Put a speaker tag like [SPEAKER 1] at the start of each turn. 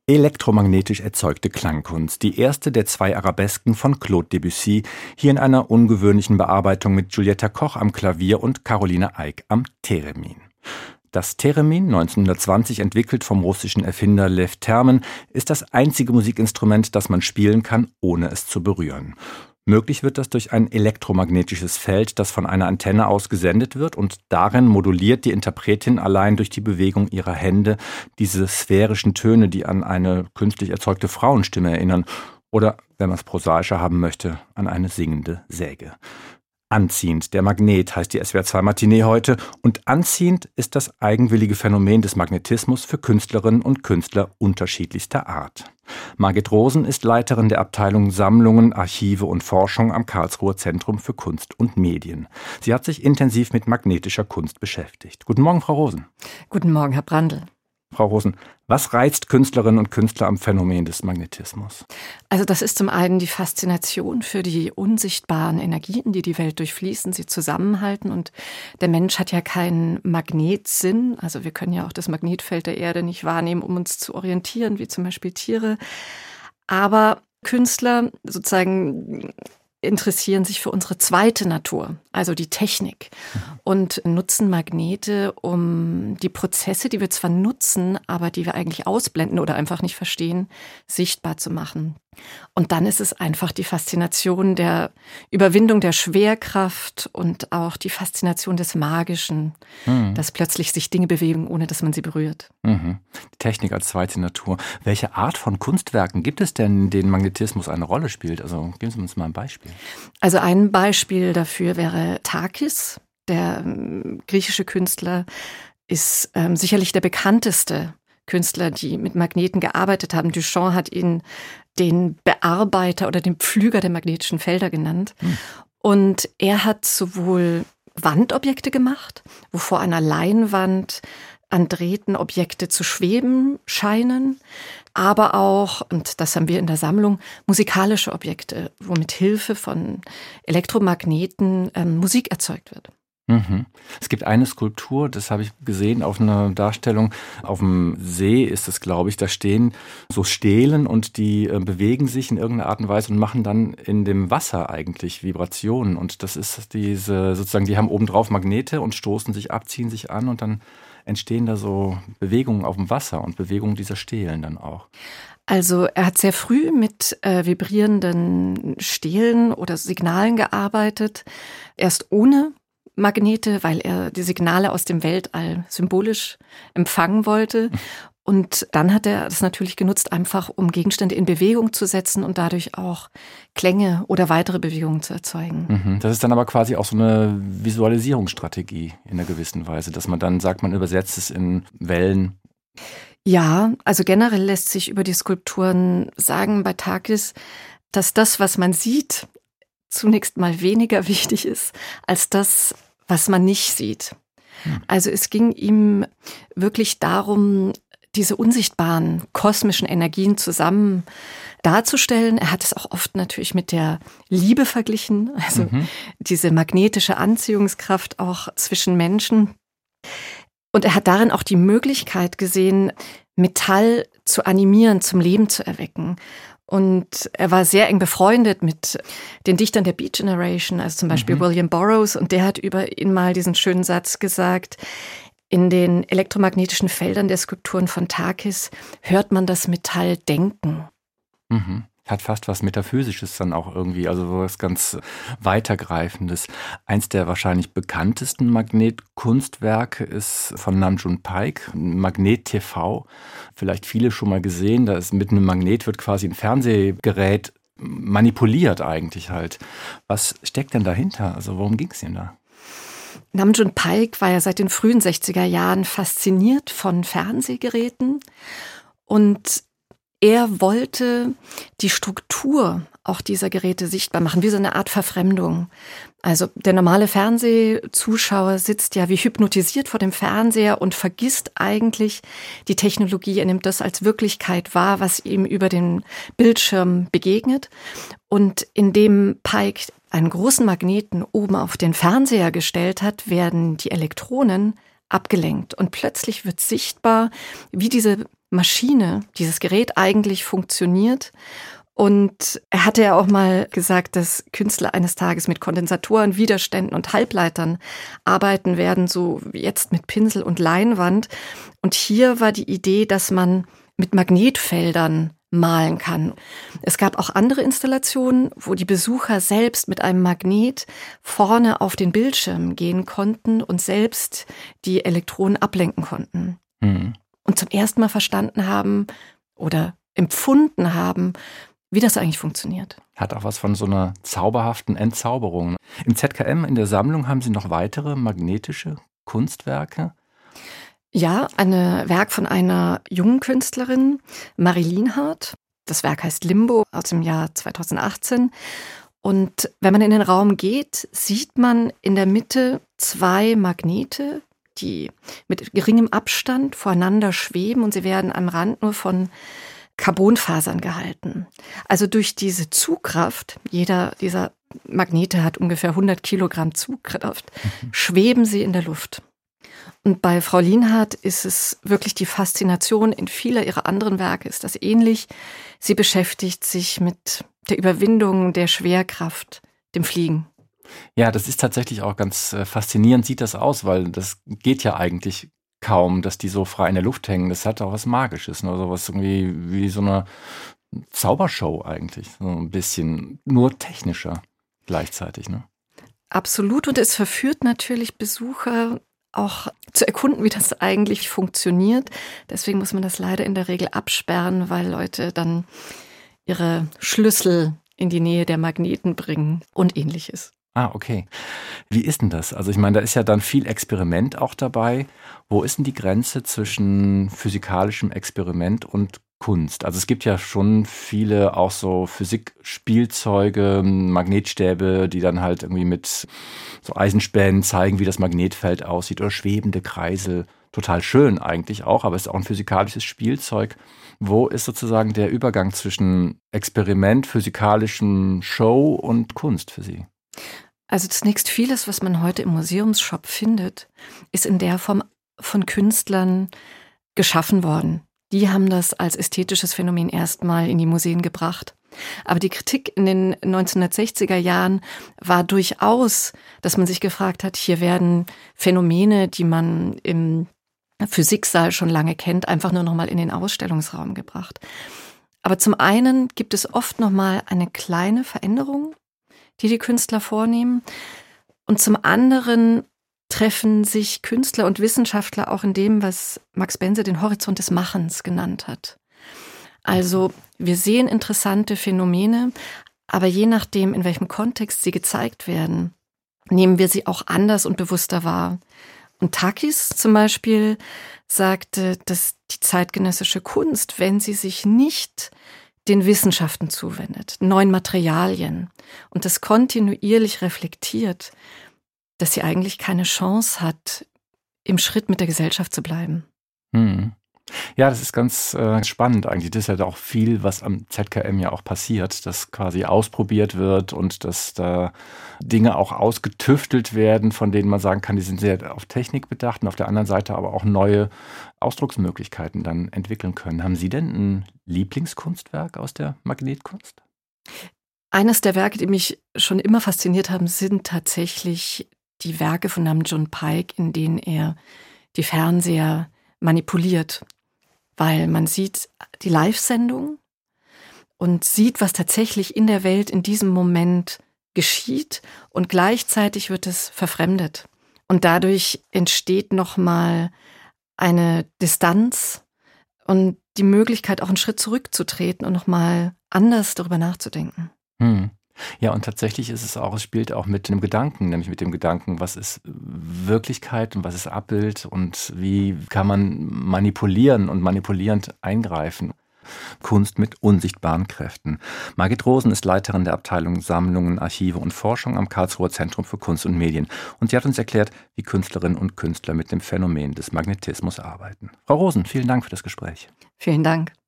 [SPEAKER 1] Elektromagnetisch erzeugte Klangkunst, die erste der 2 Arabesken von Claude Debussy, hier in einer ungewöhnlichen Bearbeitung mit Giulietta Koch am Klavier und Caroline Eick am Theremin. Das Theremin, 1920 entwickelt vom russischen Erfinder Lew Termen, ist das einzige Musikinstrument, das man spielen kann, ohne es zu berühren. Möglich wird das durch ein elektromagnetisches Feld, das von einer Antenne aus gesendet wird, und darin moduliert die Interpretin allein durch die Bewegung ihrer Hände diese sphärischen Töne, die an eine künstlich erzeugte Frauenstimme erinnern oder, wenn man es prosaischer haben möchte, an eine singende Säge. Anziehend, der Magnet heißt die SWR 2 Matinee heute, und anziehend ist das eigenwillige Phänomen des Magnetismus für Künstlerinnen und Künstler unterschiedlichster Art. Margit Rosen ist Leiterin der Abteilung Sammlungen, Archive und Forschung am Karlsruher Zentrum für Kunst und Medien. Sie hat sich intensiv mit magnetischer Kunst beschäftigt. Guten Morgen, Frau Rosen.
[SPEAKER 2] Guten Morgen, Herr Brandl.
[SPEAKER 1] Frau Rosen, was reizt Künstlerinnen und Künstler am Phänomen des Magnetismus?
[SPEAKER 2] Also das ist zum einen die Faszination für die unsichtbaren Energien, die die Welt durchfließen, sie zusammenhalten. Und der Mensch hat ja keinen Magnetsinn. Also wir können ja auch das Magnetfeld der Erde nicht wahrnehmen, um uns zu orientieren, wie zum Beispiel Tiere. Aber Künstler sozusagen interessieren sich für unsere zweite Natur, also die Technik, und nutzen Magnete, um die Prozesse, die wir zwar nutzen, aber die wir eigentlich ausblenden oder einfach nicht verstehen, sichtbar zu machen. Und dann ist es einfach die Faszination der Überwindung der Schwerkraft und auch die Faszination des Magischen, dass plötzlich sich Dinge bewegen, ohne dass man sie berührt.
[SPEAKER 1] Die Technik als zweite Natur. Welche Art von Kunstwerken gibt es denn, in denen Magnetismus eine Rolle spielt? Also geben Sie uns mal ein Beispiel.
[SPEAKER 2] Also ein Beispiel dafür wäre Takis. Der griechische Künstler ist sicherlich der bekannteste Künstler, die mit Magneten gearbeitet haben. Duchamp hat ihn den Bearbeiter oder den Pflüger der magnetischen Felder genannt. Und er hat sowohl Wandobjekte gemacht, wo vor einer Leinwand an Drähten Objekte zu schweben scheinen, aber auch, und das haben wir in der Sammlung, musikalische Objekte, wo mit Hilfe von Elektromagneten Musik erzeugt wird.
[SPEAKER 1] Es gibt eine Skulptur, das habe ich gesehen auf einer Darstellung, auf dem See ist es, glaube ich, da stehen so Stelen und die bewegen sich in irgendeiner Art und Weise und machen dann in dem Wasser eigentlich Vibrationen, und das ist diese, sozusagen, die haben obendrauf Magnete und stoßen sich ab, ziehen sich an, und dann entstehen da so Bewegungen auf dem Wasser und Bewegungen dieser Stelen dann auch.
[SPEAKER 2] Also er hat sehr früh mit vibrierenden Stelen oder Signalen gearbeitet, erst ohne Magnete, weil er die Signale aus dem Weltall symbolisch empfangen wollte. Und dann hat er das natürlich genutzt, einfach um Gegenstände in Bewegung zu setzen und dadurch auch Klänge oder weitere Bewegungen zu erzeugen.
[SPEAKER 1] Das ist dann aber quasi auch so eine Visualisierungsstrategie in einer gewissen Weise, dass man dann sagt, man übersetzt es in Wellen.
[SPEAKER 2] Ja, also generell lässt sich über die Skulpturen sagen bei Takis, dass das, was man sieht, zunächst mal weniger wichtig ist als das, was man nicht sieht. Also es ging ihm wirklich darum, diese unsichtbaren kosmischen Energien zusammen darzustellen. Er hat es auch oft natürlich mit der Liebe verglichen, also diese magnetische Anziehungskraft auch zwischen Menschen. Und er hat darin auch die Möglichkeit gesehen, Metall zu animieren, zum Leben zu erwecken. Und er war sehr eng befreundet mit den Dichtern der Beat Generation, also zum Beispiel William Burroughs. Und der hat über ihn mal diesen schönen Satz gesagt: In den elektromagnetischen Feldern der Skulpturen von Takis hört man das Metall denken.
[SPEAKER 1] Hat fast was Metaphysisches dann auch irgendwie, also was ganz Weitergreifendes. Eins der wahrscheinlich bekanntesten Magnetkunstwerke ist von Nam June Paik, Magnet TV. Vielleicht viele schon mal gesehen, da ist mit einem Magnet wird quasi ein Fernsehgerät manipuliert eigentlich halt. Was steckt denn dahinter? Also worum ging es denn da?
[SPEAKER 2] Nam June Paik war ja seit den frühen 60er Jahren fasziniert von Fernsehgeräten, und er wollte die Struktur auch dieser Geräte sichtbar machen, wie so eine Art Verfremdung. Also der normale Fernsehzuschauer sitzt ja wie hypnotisiert vor dem Fernseher und vergisst eigentlich die Technologie. Er nimmt das als Wirklichkeit wahr, was ihm über den Bildschirm begegnet. Und indem Paik einen großen Magneten oben auf den Fernseher gestellt hat, werden die Elektronen abgelenkt. Und plötzlich wird sichtbar, wie diese Maschine, dieses Gerät eigentlich funktioniert. Und er hatte ja auch mal gesagt, dass Künstler eines Tages mit Kondensatoren, Widerständen und Halbleitern arbeiten werden, so wie jetzt mit Pinsel und Leinwand. Und hier war die Idee, dass man mit Magnetfeldern malen kann. Es gab auch andere Installationen, wo die Besucher selbst mit einem Magnet vorne auf den Bildschirm gehen konnten und selbst die Elektronen ablenken konnten. Und zum ersten Mal verstanden haben oder empfunden haben, wie das eigentlich funktioniert.
[SPEAKER 1] Hat auch was von so einer zauberhaften Entzauberung. Im ZKM in der Sammlung haben Sie noch weitere magnetische Kunstwerke?
[SPEAKER 2] Ja, ein Werk von einer jungen Künstlerin, Marie Lienhardt. Das Werk heißt Limbo aus dem Jahr 2018. Und wenn man in den Raum geht, sieht man in der Mitte 2 Magnete, die mit geringem Abstand voreinander schweben und sie werden am Rand nur von Carbonfasern gehalten. Also durch diese Zugkraft, jeder dieser Magnete hat ungefähr 100 Kilogramm Zugkraft, schweben sie in der Luft. Und bei Frau Lienhardt ist es wirklich die Faszination, in vieler ihrer anderen Werke ist das ähnlich. Sie beschäftigt sich mit der Überwindung der Schwerkraft, dem Fliegen.
[SPEAKER 1] Ja, das ist tatsächlich auch ganz faszinierend, sieht das aus, weil das geht ja eigentlich kaum, dass die so frei in der Luft hängen. Das hat auch was Magisches, ne? So was irgendwie wie so eine Zaubershow eigentlich, so ein bisschen nur technischer gleichzeitig, ne?
[SPEAKER 2] Absolut, und es verführt natürlich Besucher auch zu erkunden, wie das eigentlich funktioniert. Deswegen muss man das leider in der Regel absperren, weil Leute dann ihre Schlüssel in die Nähe der Magneten bringen und Ähnliches.
[SPEAKER 1] Ah, okay. Wie ist denn das? Also ich meine, da ist ja dann viel Experiment auch dabei. Wo ist denn die Grenze zwischen physikalischem Experiment und Kunst? Also es gibt ja schon viele auch so Physikspielzeuge, Magnetstäbe, die dann halt irgendwie mit so Eisenspänen zeigen, wie das Magnetfeld aussieht, oder schwebende Kreisel. Total schön eigentlich auch, aber es ist auch ein physikalisches Spielzeug. Wo ist sozusagen der Übergang zwischen Experiment, physikalischem Show und Kunst für Sie?
[SPEAKER 2] Also zunächst vieles, was man heute im Museumsshop findet, ist in der Form von Künstlern geschaffen worden. Die haben das als ästhetisches Phänomen erstmal in die Museen gebracht. Aber die Kritik in den 1960er Jahren war durchaus, dass man sich gefragt hat, hier werden Phänomene, die man im Physiksaal schon lange kennt, einfach nur noch mal in den Ausstellungsraum gebracht. Aber zum einen gibt es oft noch mal eine kleine Veränderung, die Künstler vornehmen. Und zum anderen treffen sich Künstler und Wissenschaftler auch in dem, was Max Bense den Horizont des Machens genannt hat. Also wir sehen interessante Phänomene, aber je nachdem, in welchem Kontext sie gezeigt werden, nehmen wir sie auch anders und bewusster wahr. Und Takis zum Beispiel sagte, dass die zeitgenössische Kunst, wenn sie sich nicht den Wissenschaften zuwendet, neuen Materialien und das kontinuierlich reflektiert, dass sie eigentlich keine Chance hat, im Schritt mit der Gesellschaft zu bleiben.
[SPEAKER 1] Ja, das ist ganz spannend eigentlich. Das ist ja auch viel, was am ZKM ja auch passiert, dass quasi ausprobiert wird und dass da Dinge auch ausgetüftelt werden, von denen man sagen kann, die sind sehr auf Technik bedacht und auf der anderen Seite aber auch neue Ausdrucksmöglichkeiten dann entwickeln können. Haben Sie denn ein Lieblingskunstwerk aus der Magnetkunst?
[SPEAKER 2] Eines der Werke, die mich schon immer fasziniert haben, sind tatsächlich die Werke von Nam June Paik, in denen er die Fernseher manipuliert. Weil man sieht die Live-Sendung und sieht, was tatsächlich in der Welt in diesem Moment geschieht und gleichzeitig wird es verfremdet. Und dadurch entsteht nochmal eine Distanz und die Möglichkeit, auch einen Schritt zurückzutreten und nochmal anders darüber nachzudenken.
[SPEAKER 1] Ja, und tatsächlich ist es auch, es spielt auch mit einem Gedanken, nämlich mit dem Gedanken, was ist Wirklichkeit und was ist Abbild und wie kann man manipulieren und manipulierend eingreifen. Kunst mit unsichtbaren Kräften. Margit Rosen ist Leiterin der Abteilung Sammlungen, Archive und Forschung am Karlsruher Zentrum für Kunst und Medien. Und sie hat uns erklärt, wie Künstlerinnen und Künstler mit dem Phänomen des Magnetismus arbeiten. Frau Rosen, vielen Dank für das Gespräch.
[SPEAKER 2] Vielen Dank.